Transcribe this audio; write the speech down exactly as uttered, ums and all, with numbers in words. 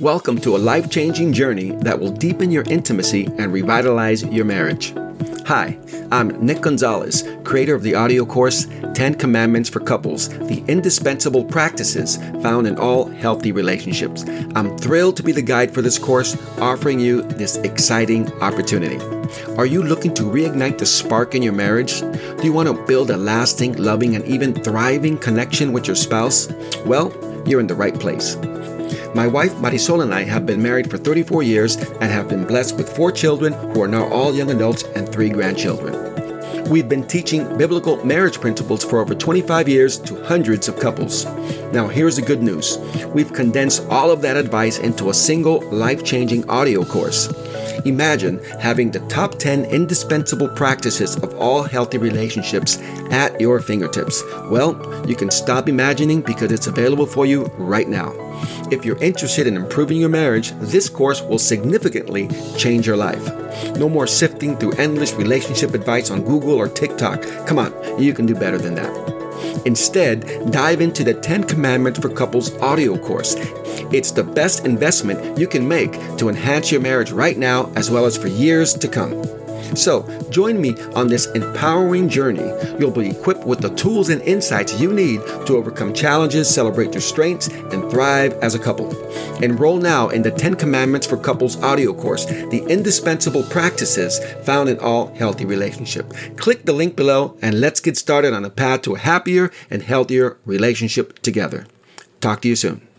Welcome to a life-changing journey that will deepen your intimacy and revitalize your marriage. Hi, I'm Nick Gonzalez, creator of the audio course, ten Commandments for Couples, the indispensable practices found in all healthy relationships. I'm thrilled to be the guide for this course, offering you this exciting opportunity. Are you looking to reignite the spark in your marriage? Do you want to build a lasting, loving, and even thriving connection with your spouse? Well, you're in the right place. My wife Marisol and I have been married for thirty-four years and have been blessed with four children who are now all young adults and three grandchildren. We've been teaching biblical marriage principles for over twenty-five years to hundreds of couples. Now here's the good news. We've condensed all of that advice into a single life-changing audio course. Imagine having the top ten indispensable practices of all healthy relationships at your fingertips. Well, you can stop imagining because it's available for you right now. If you're interested in improving your marriage, this course will significantly change your life. No more sifting through endless relationship advice on Google or TikTok. Come on, you can do better than that. Instead, dive into the ten Commandments for Couples audio course. It's the best investment you can make to enhance your marriage right now as well as for years to come. So, join me on this empowering journey. You'll be equipped with the tools and insights you need to overcome challenges, celebrate your strengths, and thrive as a couple. Enroll now in the ten Commandments for Couples audio course, the indispensable practices found in all healthy relationships. Click the link below and let's get started on a path to a happier and healthier relationship together. Talk to you soon.